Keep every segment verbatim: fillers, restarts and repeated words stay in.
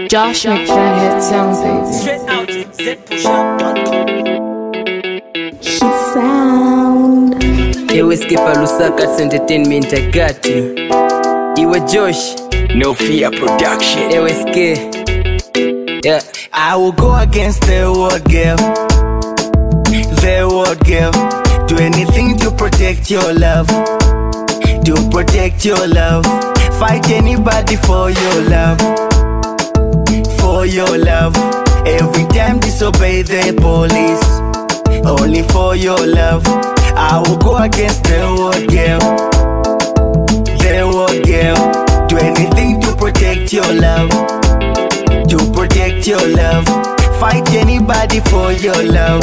Josh McDaniel sound baby. Straight out z push up dot com. She sound. Ewe skipa Lusaka Entertainment I got you. Iwe Josh No Fear Production. Ewe ske. Yeah. I will go against the world girl. The world girl. Do anything to protect your love. To protect your love. Fight anybody for your love. For your love. Every time disobey the police. Only for your love. I will go against the world girl. The world girl. Do anything to protect your love. To protect your love. Fight anybody for your love.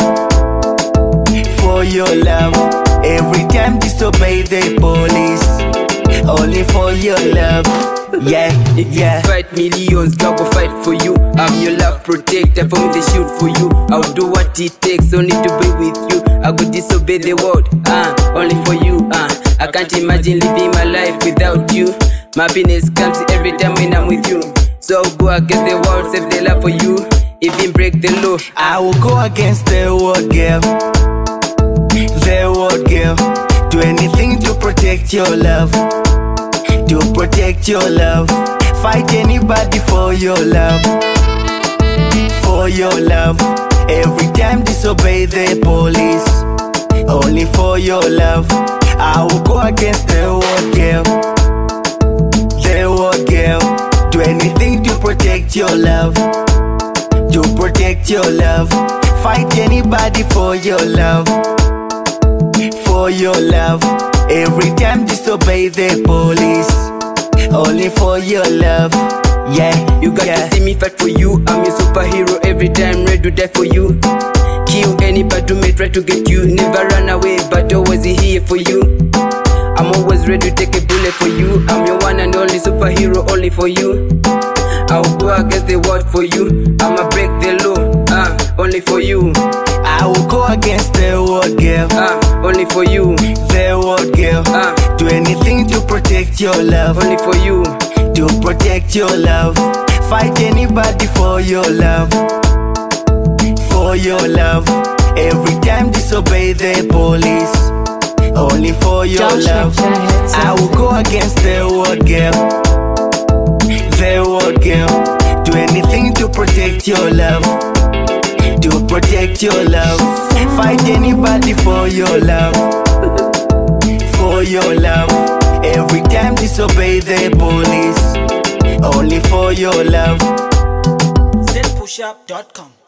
For your love. Every time disobey the police. Only for your love. Yeah, If yeah. you fight millions, I go fight for you. I'm your love protector, for me they shoot for you. I'll do what it takes, only to be with you. I go disobey the world, uh, only for you. uh. I can't imagine living my life without you. My happiness comes every time when I'm with you. So I'll go against the world, save the love for you. Even break the law, I will go against the world girl. The world girl. Do anything to protect your love. To protect your love. Fight anybody for your love. For your love. Every time disobey the police. Only for your love. I will go against the world girl. The world girl. Do anything to protect your love. To protect your love. Fight anybody for your love. For your love. Every time disobey the police. Only for your love. Yeah, you got yeah. to see me fight for you. I'm your superhero, every time ready to die for you. Kill anybody who may try to get you. Never run away, but always here for you. I'm always ready to take a bullet for you. I'm your one and only superhero, only for you. I'll go against the world for you. I'ma break the law, uh, only for you. I will go against the world girl. Uh, only for you. The world girl. Uh, Do anything to protect your love. only for you. To protect your love. Fight anybody for your love. For your love. Every time disobey the police. Only for your Josh love. McDaniel I will go against the world girl. The world girl. Do anything to protect your love. To protect your love. Fight anybody for your love. For your love. Every time disobey the police. Only for your love. z push up dot com.